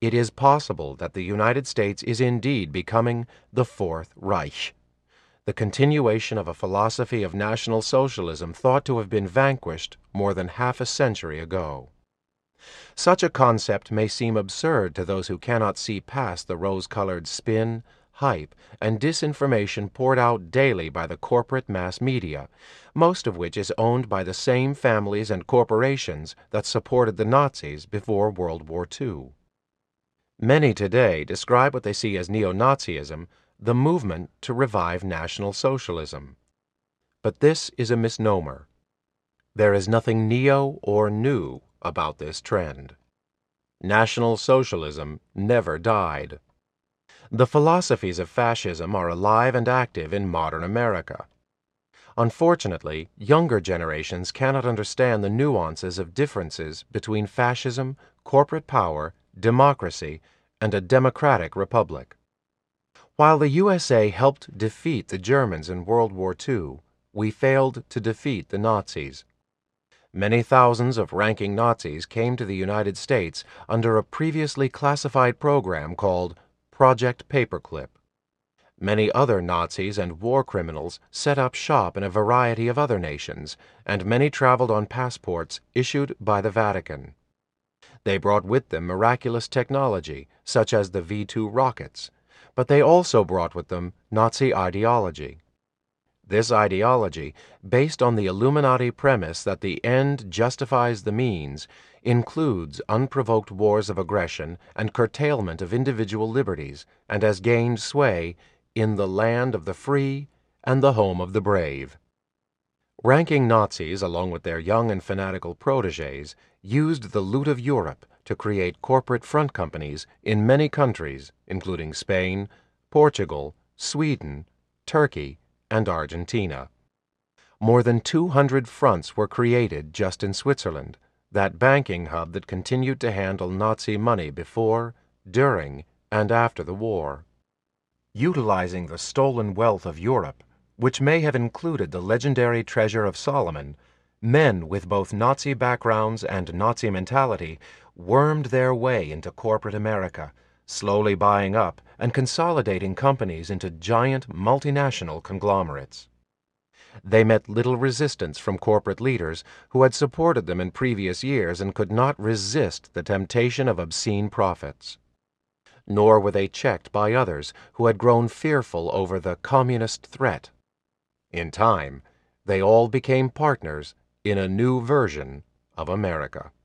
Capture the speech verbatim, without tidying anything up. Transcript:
it is possible that the United States is indeed becoming the Fourth Reich, the continuation of a philosophy of National Socialism thought to have been vanquished more than half a century ago. Such a concept may seem absurd to those who cannot see past the rose-colored spin, hype, and disinformation poured out daily by the corporate mass media, most of which is owned by the same families and corporations that supported the Nazis before World War Two. Many today describe what they see as neo-Nazism, the movement to revive National Socialism. But this is a misnomer. There is nothing neo or new about this trend. National Socialism never died. The philosophies of fascism are alive and active in modern America. Unfortunately, younger generations cannot understand the nuances of differences between fascism, corporate power, democracy, and a democratic republic. While the U S A helped defeat the Germans in World War Two, we failed to defeat the Nazis. Many thousands of ranking Nazis came to the United States under a previously classified program called Project Paperclip. Many other Nazis and war criminals set up shop in a variety of other nations, and many traveled on passports issued by the Vatican. They brought with them miraculous technology, such as the V two rockets, but they also brought with them Nazi ideology. This ideology, based on the Illuminati premise that the end justifies the means, includes unprovoked wars of aggression and curtailment of individual liberties, and has gained sway in the land of the free and the home of the brave. Ranking Nazis, along with their young and fanatical protégés, used the loot of Europe to create corporate front companies in many countries, including Spain, Portugal, Sweden, Turkey, and Argentina. More than two hundred fronts were created just in Switzerland, that banking hub that continued to handle Nazi money before, during, and after the war. Utilizing the stolen wealth of Europe, which may have included the legendary treasure of Solomon, men with both Nazi backgrounds and Nazi mentality wormed their way into corporate America, slowly buying up and consolidating companies into giant multinational conglomerates. They met little resistance from corporate leaders who had supported them in previous years and could not resist the temptation of obscene profits. Nor were they checked by others who had grown fearful over the communist threat. In time, they all became partners in a new version of America.